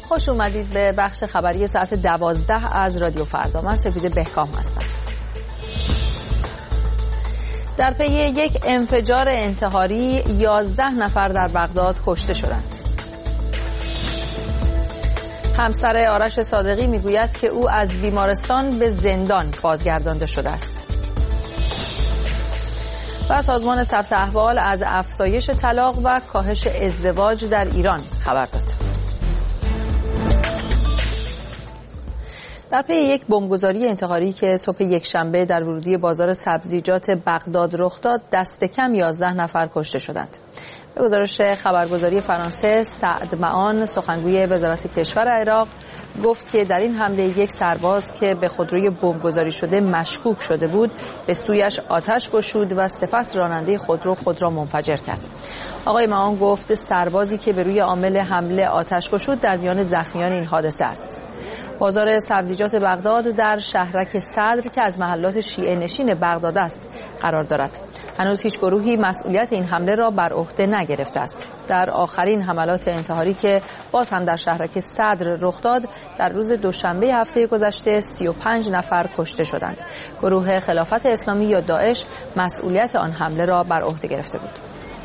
خوش اومدید به بخش خبری ساعت 12 از رادیو فردا. من سپیده بهکام هستم. در پی یک انفجار انتحاری 11 نفر در بغداد کشته شدند. همسر آرش صادقی میگوید که او از بیمارستان به زندان بازگردانده شده است. و سازمان ثبت احوال از افزایش طلاق و کاهش ازدواج در ایران خبر داد. در پی یک بمبگذاری انتحاری که صبح یکشنبه در ورودی بازار سبزیجات بغداد رخ داد، دست کم 11 نفر کشته شدند. به گزارش خبرگزاری فرانسه، سعد معان سخنگوی وزارت کشور عراق گفت که در این حمله یک سرباز که به خودروی بمبگذاری شده مشکوک شده بود به سویش آتش گشود و سپس راننده خودرو خود را منفجر کرد. آقای معان گفت سربازی که به روی عامل حمله آتش گشود در میان زخمیان این حادثه است. بازار سبزیجات بغداد در شهرک صدر که از محلات شیعه نشین بغداد است قرار دارد. هنوز هیچ گروهی مسئولیت این حمله را بر عهده نگرفته است. در آخرین حملات انتحاری که باز هم در شهرک صدر رخ داد، در روز دوشنبه هفته گذشته 35 نفر کشته شدند. گروه خلافت اسلامی یا داعش مسئولیت آن حمله را بر عهده گرفته بود.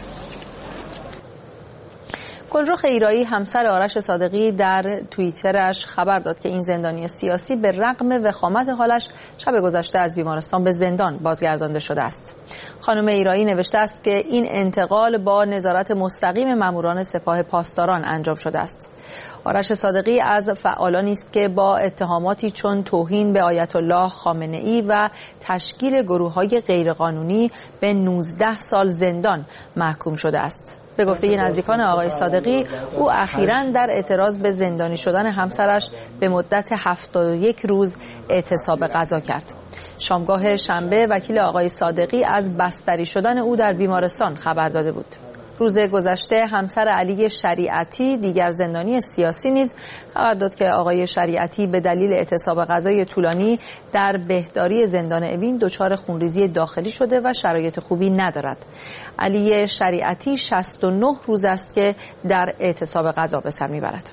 گلرخ ایرایی همسر آرش صادقی در توییترش خبر داد که این زندانی سیاسی به رغم وخامت حالش شب گذشته از بیمارستان به زندان بازگردانده شده است. خانم ایرایی نوشته است که این انتقال با نظارت مستقیم ماموران سپاه پاسداران انجام شده است. آرش صادقی از فعالانی است که با اتهاماتی چون توهین به آیت الله خامنه‌ای و تشکیل گروه‌های غیرقانونی به 19 سال زندان محکوم شده است. به گفته نزدیکان آقای صادقی، او اخیراً در اعتراض به زندانی شدن همسرش به مدت 71 روز اعتصاب غذا کرد. شامگاه شنبه وکیل آقای صادقی از بستری شدن او در بیمارستان خبر داده بود. روز گذشته همسر علی شریعتی دیگر زندانی سیاسی نیز خبر داد که آقای شریعتی به دلیل اعتصاب غذای طولانی در بهداری زندان اوین دچار خونریزی داخلی شده و شرایط خوبی ندارد. علی شریعتی 69 روز است که در اعتصاب غذا به سر میبرد.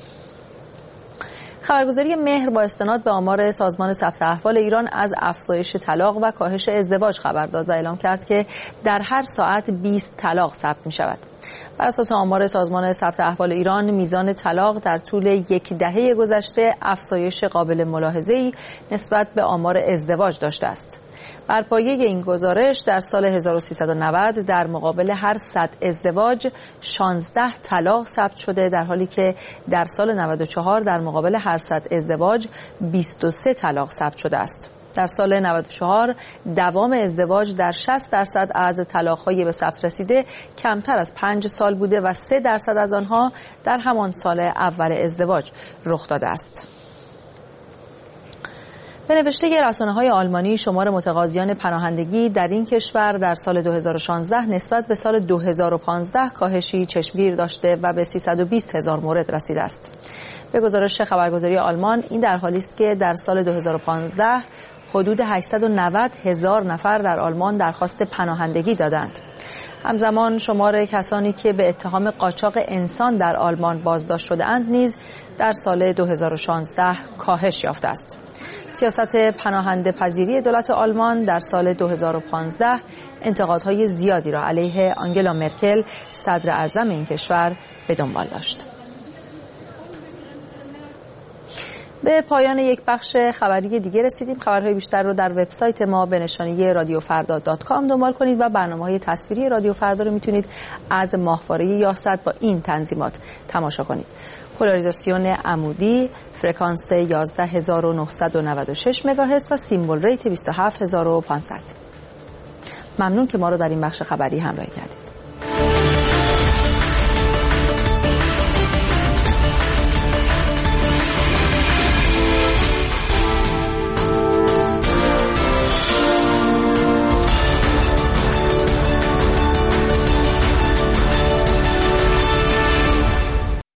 خبرگزاری مهر با استناد به آمار سازمان ثبت احوال ایران از افزایش طلاق و کاهش ازدواج خبر داد و اعلام کرد که در هر ساعت 20 طلاق ثبت می شود. بر اساس آمار سازمان ثبت احوال ایران، میزان طلاق در طول یک دهه گذشته افزایش قابل ملاحظه‌ای نسبت به آمار ازدواج داشته است. بر پایه این گزارش در سال 1390 در مقابل هر 100 ازدواج 16 طلاق ثبت شده، در حالی که در سال 94 در مقابل هر 100 ازدواج 23 طلاق ثبت شده است. در سال 94 دوام ازدواج در 60% از طلاق‌های به ثبت رسیده کمتر از 5 سال بوده و 3% از آنها در همان سال اول ازدواج رخ داده است. به نوشته رسانه‌های آلمانی، شمار متقاضیان پناهندگی در این کشور در سال 2016 نسبت به سال 2015 کاهشی چشمگیر داشته و به 320,000 مورد رسیده است. به گزارش خبرگزاری آلمان، این در حالی است که در سال 2015 حدود 890,000 نفر در آلمان درخواست پناهندگی دادند. همزمان شمار کسانی که به اتهام قاچاق انسان در آلمان بازداشت شده‌اند نیز در سال 2016 کاهش یافته است. سیاست پناهنده پذیری دولت آلمان در سال 2015 انتقادهای زیادی را علیه آنگلا مرکل، صدر اعظم این کشور، به دنبال داشت. به پایان یک بخش خبری دیگه رسیدیم. خبرهای بیشتر رو در وبسایت ما به نشانی radiofarda.com دنبال کنید و برنامه‌های تصویری رادیو فردا رو میتونید از ماهواره یاست با این تنظیمات تماشا کنید: پولاریزاسیون عمودی، فرکانس 11996 مگاهرتز و سیمبل ریت 27500. ممنون که ما رو در این بخش خبری همراهی کردید.